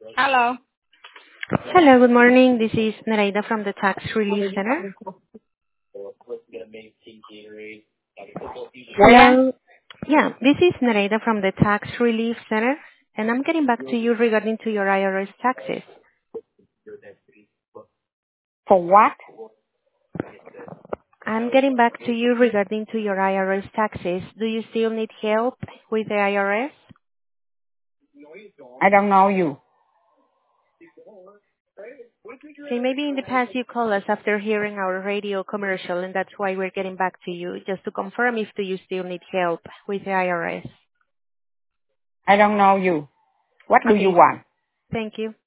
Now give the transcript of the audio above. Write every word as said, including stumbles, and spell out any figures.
Hello. Hello, good morning. This is Nereida from the Tax Relief Center. Where? Hello. Yeah, this is Nereida from the Tax Relief Center, and I'm getting back to you regarding to your I R S taxes. For what? I'm getting back to you regarding to your I R S taxes. Do you still need help with the I R S? I don't know you. See, maybe in the past you called us after hearing our radio commercial, and that's why we're getting back to you, just to confirm if do you still need help with the I R S. I don't know you. What do you Okay, want? thank you.